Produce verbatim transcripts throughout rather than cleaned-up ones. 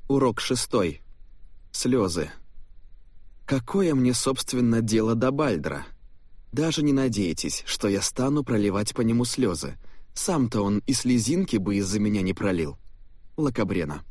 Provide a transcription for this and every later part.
Урок шестой. Слезы. Какое мне, собственно, дело до Бальдра? Даже не надейтесь, что я стану проливать по нему слезы. Сам-то он и слезинки бы из-за меня не пролил. Лакабрена.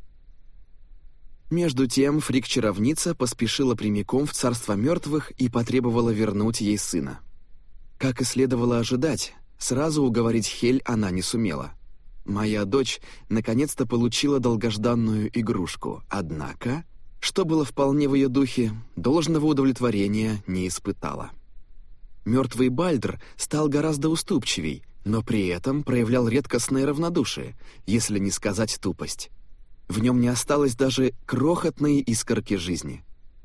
Между тем Фрик-чаровница поспешила прямиком в царство мертвых и потребовала вернуть ей сына. Как и следовало ожидать, сразу уговорить Хель она не сумела. Моя дочь наконец-то получила долгожданную игрушку, однако, что было вполне в ее духе, должного удовлетворения не испытала. Мертвый Бальдр стал гораздо уступчивей, но при этом проявлял редкостное равнодушие, если не сказать тупость. В нем не осталось даже крохотной искорки жизни.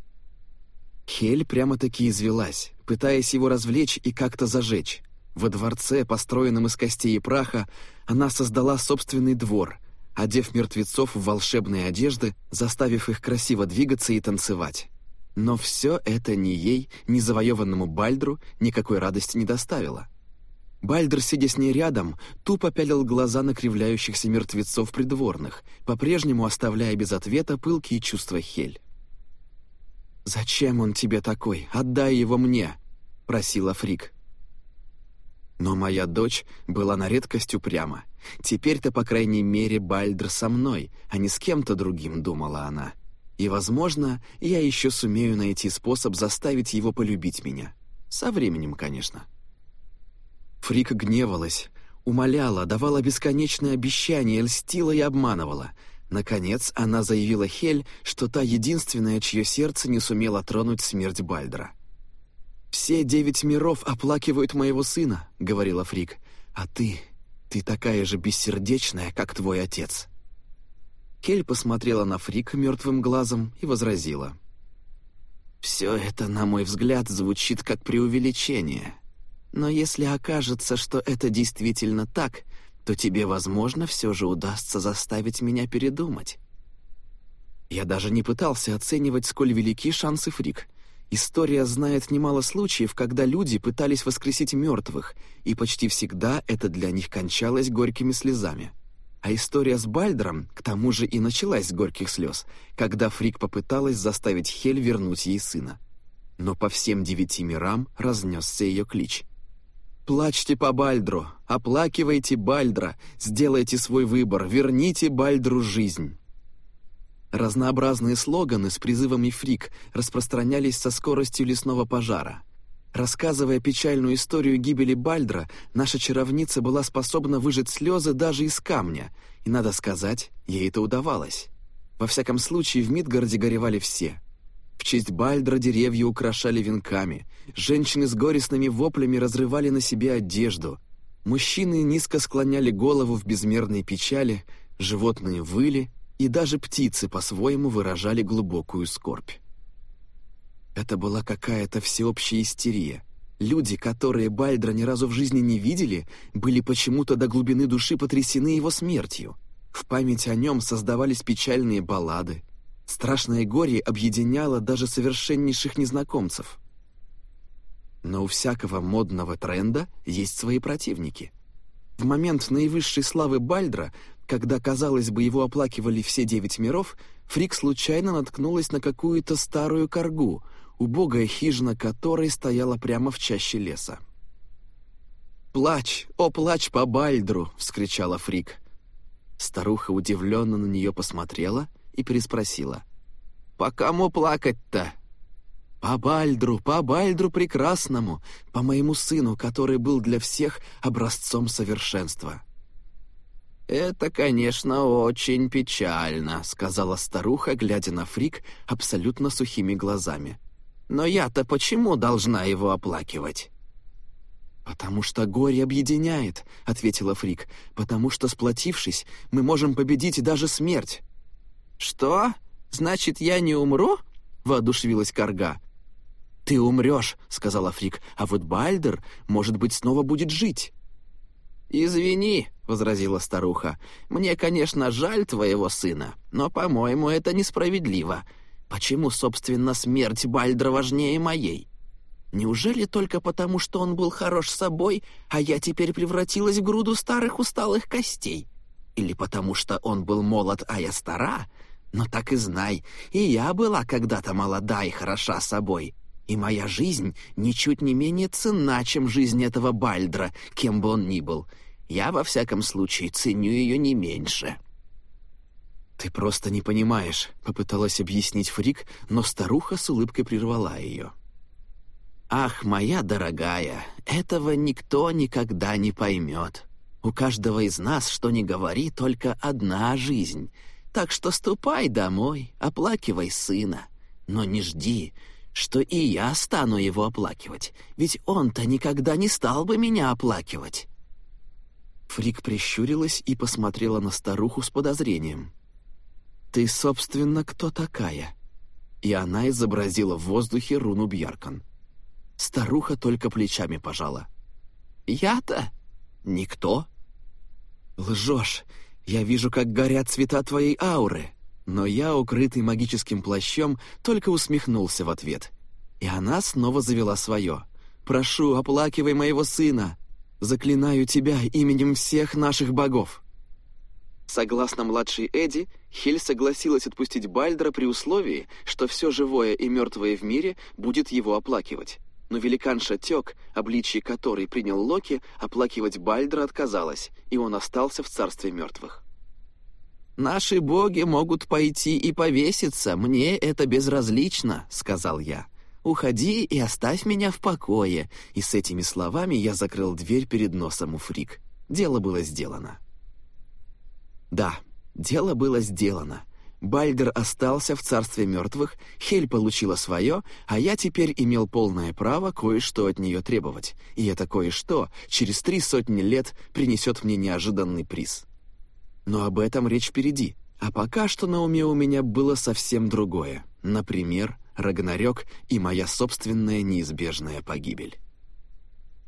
Хель прямо-таки извелась, пытаясь его развлечь и как-то зажечь. Во дворце, построенном из костей и праха, она создала собственный двор, одев мертвецов в волшебные одежды, заставив их красиво двигаться и танцевать. Но все это ни ей, ни завоеванному Бальдру никакой радости не доставило. Бальдр, сидя с ней рядом, тупо пялил глаза на кривляющихся мертвецов придворных, по-прежнему оставляя без ответа пылкие чувства Хель. «Зачем он тебе такой? Отдай его мне!» — просила Фрик. Но моя дочь была на редкость упряма. «Теперь-то, по крайней мере, Бальдр со мной, а не с кем-то другим», — думала она. «И, возможно, я еще сумею найти способ заставить его полюбить меня. Со временем, конечно». Фрик гневалась, умоляла, давала бесконечные обещания, льстила и обманывала. Наконец, она заявила Хель, что та единственная, чье сердце не сумела тронуть смерть Бальдра. «Все девять миров оплакивают моего сына», — говорила Фрик, «а ты, ты такая же бессердечная, как твой отец». Хель посмотрела на Фрик мертвым глазом и возразила. «Все это, на мой взгляд, звучит как преувеличение. Но если окажется, что это действительно так, то тебе, возможно, все же удастся заставить меня передумать». Я даже не пытался оценивать, сколь велики шансы Фрик. История знает немало случаев, когда люди пытались воскресить мертвых, и почти всегда это для них кончалось горькими слезами. А история с Бальдром, к тому же, и началась с горьких слез, когда Фрик попыталась заставить Хель вернуть ей сына. Но по всем девяти мирам разнесся ее клич. «Плачьте по Бальдру, оплакивайте Бальдра, сделайте свой выбор, верните Бальдру жизнь». Разнообразные слоганы с призывами Фрик распространялись со скоростью лесного пожара. Рассказывая печальную историю гибели Бальдра, наша чаровница была способна выжать слезы даже из камня, и, надо сказать, ей это удавалось. Во всяком случае, в Мидгарде горевали все. В честь Бальдра деревья украшали венками, женщины с горестными воплями разрывали на себе одежду, мужчины низко склоняли голову в безмерной печали, животные выли, и даже птицы по-своему выражали глубокую скорбь. Это была какая-то всеобщая истерия. Люди, которые Бальдра ни разу в жизни не видели, были почему-то до глубины души потрясены его смертью. В память о нем создавались печальные баллады. Страшное горе объединяло даже совершеннейших незнакомцев. Но у всякого модного тренда есть свои противники. В момент наивысшей славы Бальдра, когда, казалось бы, его оплакивали все девять миров, Фрик случайно наткнулась на какую-то старую каргу, убогая хижина которой стояла прямо в чаще леса. «Плачь, о, плачь по Бальдру!» — вскричала Фрик. Старуха удивленно на нее посмотрела и переспросила. «По кому плакать-то?» «По Бальдру, по Бальдру прекрасному, по моему сыну, который был для всех образцом совершенства». «Это, конечно, очень печально», — сказала старуха, глядя на Фрик абсолютно сухими глазами. «Но я-то почему должна его оплакивать?» «Потому что горе объединяет», — ответила Фрик, «потому что, сплотившись, мы можем победить даже смерть». «Что? Значит, я не умру?» — воодушевилась карга. «Ты умрешь», — сказала Фрик, «а вот Бальдр, может быть, снова будет жить». «Извини», — возразила старуха, «мне, конечно, жаль твоего сына, но, по-моему, это несправедливо. Почему, собственно, смерть Бальдра важнее моей? Неужели только потому, что он был хорош собой, а я теперь превратилась в груду старых усталых костей? Или потому, что он был молод, а я стара? Но так и знай, и я была когда-то молода и хороша собой, и моя жизнь ничуть не менее ценна, чем жизнь этого Бальдра, кем бы он ни был. Я, во всяком случае, ценю ее не меньше». «Ты просто не понимаешь», — попыталась объяснить Фрик, но старуха с улыбкой прервала ее. «Ах, моя дорогая, этого никто никогда не поймет. У каждого из нас, что ни говори, только одна жизнь. Так что ступай домой, оплакивай сына. Но не жди, что и я стану его оплакивать, ведь он-то никогда не стал бы меня оплакивать». Фрик прищурилась и посмотрела на старуху с подозрением. «Ты, собственно, кто такая?» И она изобразила в воздухе руну Бьяркан. Старуха только плечами пожала. «Я-то? Никто?» «Лжешь. Я вижу, как горят цвета твоей ауры». Но я, укрытый магическим плащом, только усмехнулся в ответ. И она снова завела свое. «Прошу, оплакивай моего сына. Заклинаю тебя именем всех наших богов». Согласно младшей Эдди, Хель согласилась отпустить Бальдра при условии, что все живое и мертвое в мире будет его оплакивать. Но великанша Тёк, обличье которой принял Локи, оплакивать Бальдра отказалась, и он остался в царстве мертвых. «Наши боги могут пойти и повеситься, мне это безразлично», — сказал я. «Уходи и оставь меня в покое». И с этими словами я закрыл дверь перед носом у Фрик. Дело было сделано. Да, дело было сделано. Бальдер остался в царстве мертвых, Хель получила свое, а я теперь имел полное право кое-что от нее требовать. И это кое-что через три сотни лет принесет мне неожиданный приз. Но об этом речь впереди. А пока что на уме у меня было совсем другое. Например, Рагнарёк и моя собственная неизбежная погибель.